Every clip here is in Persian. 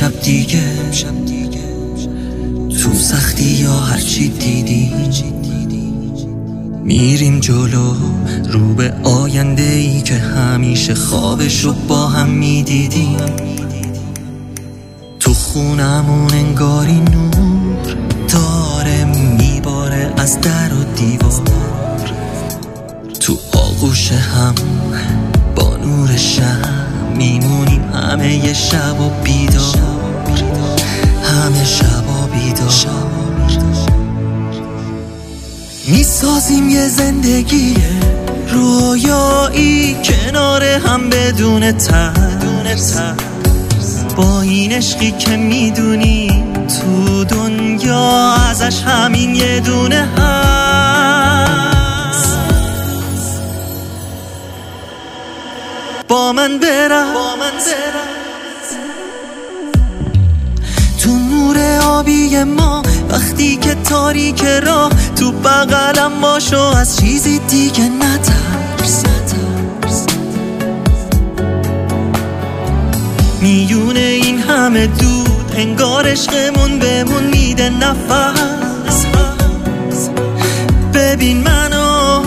امشب دیگه تو سختی یا هرچی دیدی میریم جلو رو به آینده ای که همیشه خوابشو با هم میدیدیم. تو خونمون انگاری نور داره میباره از در و دیوار، تو آغوش هم با نور شم میمونیم همه ی شب و بیدار، همه شب و بیدار. میسازیم یه زندگی رویایی کنار هم بدون ترس، با این عشقی که میدونی تو دنیا ازش همین یه دونه هست. با من برم تو نور آبی ما، وقتی که تاریک راه تو بغلم باشو، از چیزی دیگه نترس. میونه این همه دود انگار عشقمون بهمون میده نفس. ببین منو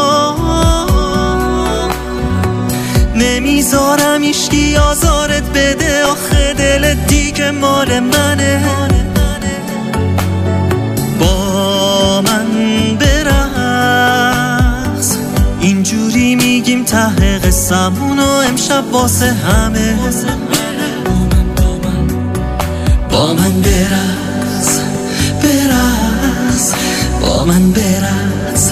نمیذارم ایشکی آزارت بده، آخه دل دیگه مال منه. با من برقص اینجوری میگیم ته قصمونو امشب واسه همه. با من برقص با من برقص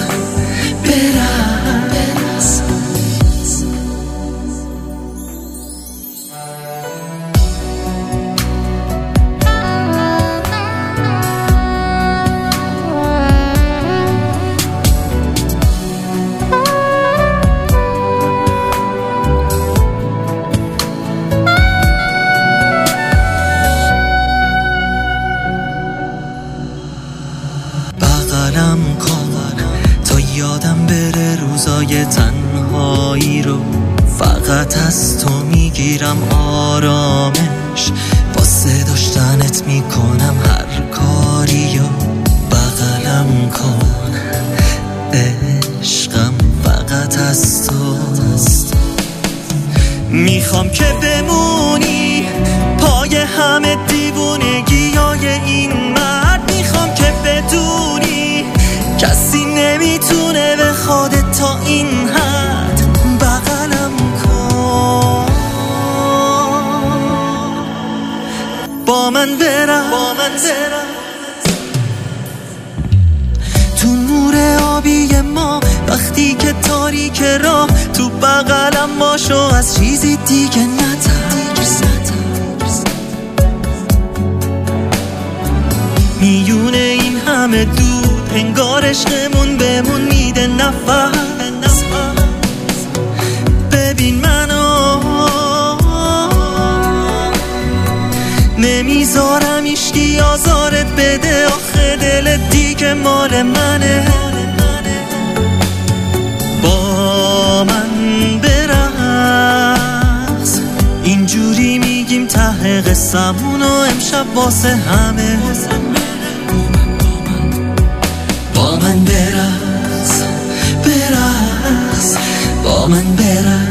تا یادم بره روزای تنهایی رو، فقط از تو میگیرم آرامش، واسه داشتنت میکنم هر کاری و بغلم کن عشقم، فقط از تو. میخوام که بمونی پای همه دیوونگیای این مرد، میخوام که بدونی کسی نمیتونه به خودت تا این حد. بغلم کن با من برم تو نور آبی ما، وقتی که تاریک راه تو بغلم باشو، از چیزی دیگه نترس. میونه این همه دود انگار عشقمون بهمون میده نفس. ببین منو نمیذارم ایشکی آزارت بده، آخه دل دیگه مال منه. با من برقص اینجوری میگیم ته قصمونو امشب واسه همه. با من برقص با من برقص